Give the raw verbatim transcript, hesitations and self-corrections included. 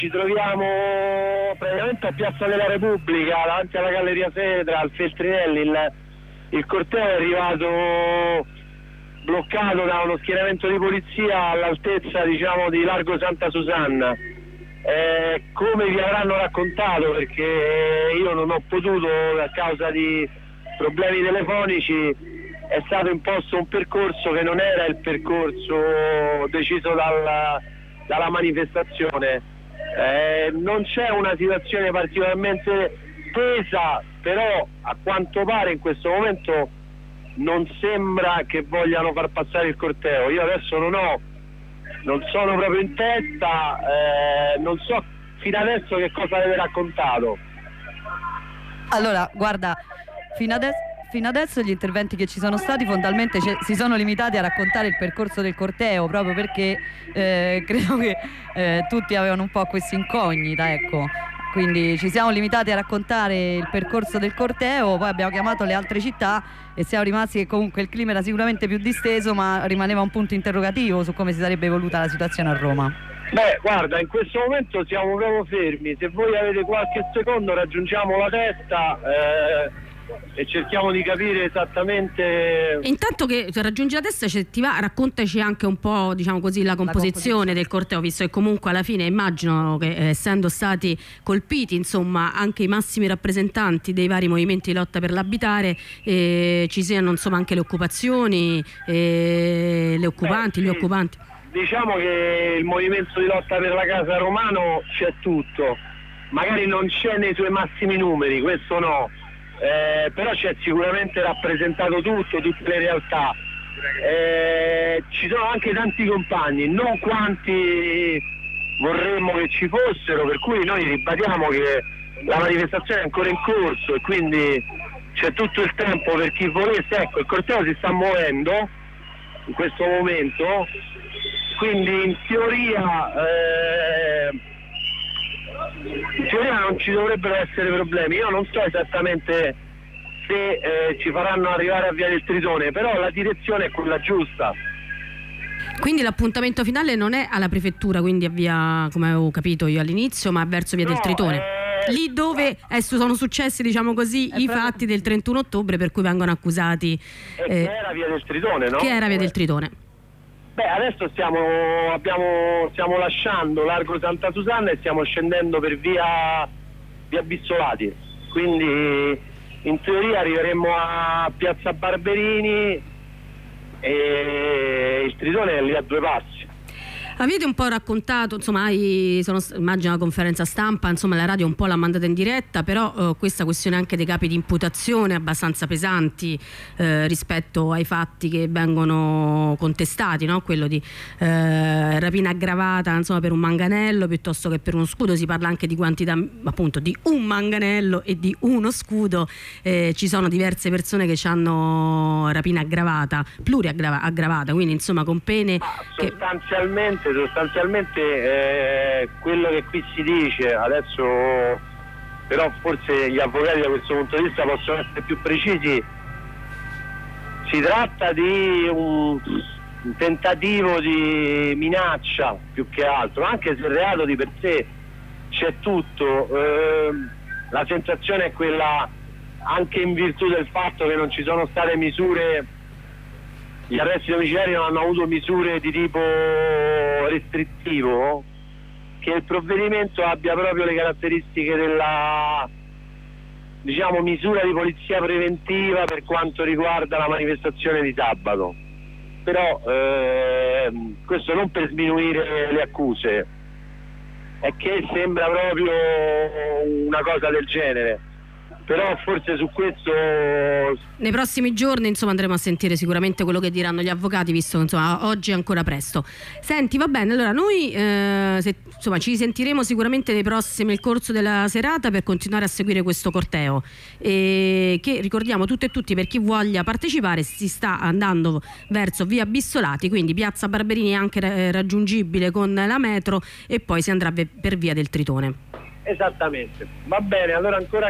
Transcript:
Ci troviamo praticamente a Piazza della Repubblica, davanti alla Galleria Sedra, al Feltrinelli. Il, il corteo è arrivato bloccato da uno schieramento di polizia all'altezza, diciamo, di Largo Santa Susanna. Eh, come vi avranno raccontato, perché io non ho potuto a causa di problemi telefonici, è stato imposto un percorso che non era il percorso deciso dalla, dalla manifestazione. Eh, non c'è una situazione particolarmente tesa, però a quanto pare in questo momento non sembra che vogliano far passare il corteo. Io adesso non ho, non sono proprio in testa, eh, non so fino adesso che cosa avete raccontato. Allora, guarda, fino adesso, fino adesso gli interventi che ci sono stati fondamentalmente si sono limitati a raccontare il percorso del corteo, proprio perché eh, credo che eh, tutti avevano un po' questa incognita, ecco. Quindi ci siamo limitati a raccontare il percorso del corteo, poi abbiamo chiamato le altre città e siamo rimasti che comunque il clima era sicuramente più disteso, ma rimaneva un punto interrogativo su come si sarebbe evoluta la situazione a Roma. Beh, guarda, in questo momento siamo proprio fermi. Se voi avete qualche secondo raggiungiamo la testa eh, e cerchiamo di capire esattamente. E intanto che raggiungi la testa, cioè, ti va, raccontaci anche un po', diciamo così, la composizione, la composizione del corteo, visto che comunque alla fine immagino che eh, essendo stati colpiti, insomma, anche i massimi rappresentanti dei vari movimenti di lotta per l'abitare, eh, ci siano, insomma, anche le occupazioni, eh, le occupanti, Beh, sì. gli occupanti. Diciamo che il movimento di lotta per la casa romano c'è tutto, magari non c'è nei suoi massimi numeri, questo no, eh, però c'è sicuramente rappresentato tutto, tutte le realtà. Eh, ci sono anche tanti compagni, non quanti vorremmo che ci fossero, per cui noi ribadiamo che la manifestazione è ancora in corso e quindi c'è tutto il tempo per chi volesse. Ecco, il corteo si sta muovendo in questo momento, quindi in teoria eh, in teoria non ci dovrebbero essere problemi. Io non so esattamente se eh, ci faranno arrivare a Via del Tritone, però la direzione è quella giusta. Quindi l'appuntamento finale non è alla prefettura, quindi a via, come avevo capito io all'inizio, ma verso Via no, del Tritone, eh... lì dove eh, sono successi, diciamo così, è i proprio... fatti del trentuno ottobre per cui vengono accusati eh, che era Via del Tritone, no? Che era Via del Tritone. Beh, adesso stiamo, abbiamo, stiamo lasciando Largo Santa Susanna e stiamo scendendo per via, via Bissolati, quindi in teoria arriveremo a Piazza Barberini e il Tritone è lì a due passi. Avete un po' raccontato, insomma, hai, sono, immagino la conferenza stampa, insomma la radio un po' l'ha mandata in diretta, però eh, questa questione anche dei capi di imputazione abbastanza pesanti eh, rispetto ai fatti che vengono contestati, no? Quello di eh, rapina aggravata, insomma, per un manganello piuttosto che per uno scudo. Si parla anche di quantità, appunto, di un manganello e di uno scudo. Eh, ci sono diverse persone che hanno rapina aggravata, pluriaggravata, quindi insomma con pene che... sostanzialmente sostanzialmente eh, quello che qui si dice adesso, però forse gli avvocati da questo punto di vista possono essere più precisi. Si tratta di un, un tentativo di minaccia più che altro, anche se il reato di per sé c'è tutto. Eh, la sensazione è quella, anche in virtù del fatto che non ci sono state misure, gli arresti domiciliari non hanno avuto misure di tipo restrittivo, che il provvedimento abbia proprio le caratteristiche della, diciamo, misura di polizia preventiva per quanto riguarda la manifestazione di sabato. Però eh, questo non per sminuire le accuse, è che sembra proprio una cosa del genere. Però forse su questo nei prossimi giorni, insomma, andremo a sentire sicuramente quello che diranno gli avvocati, visto che, insomma, oggi è ancora presto. Senti, va bene, allora noi eh, se, insomma, ci sentiremo sicuramente nei prossimi, nel corso della serata, per continuare a seguire questo corteo, e che, ricordiamo tutte e tutti, per chi voglia partecipare, si sta andando verso via Bissolati, quindi piazza Barberini è anche raggiungibile con la metro, e poi si andrà per via del Tritone. Esattamente, va bene, allora ancora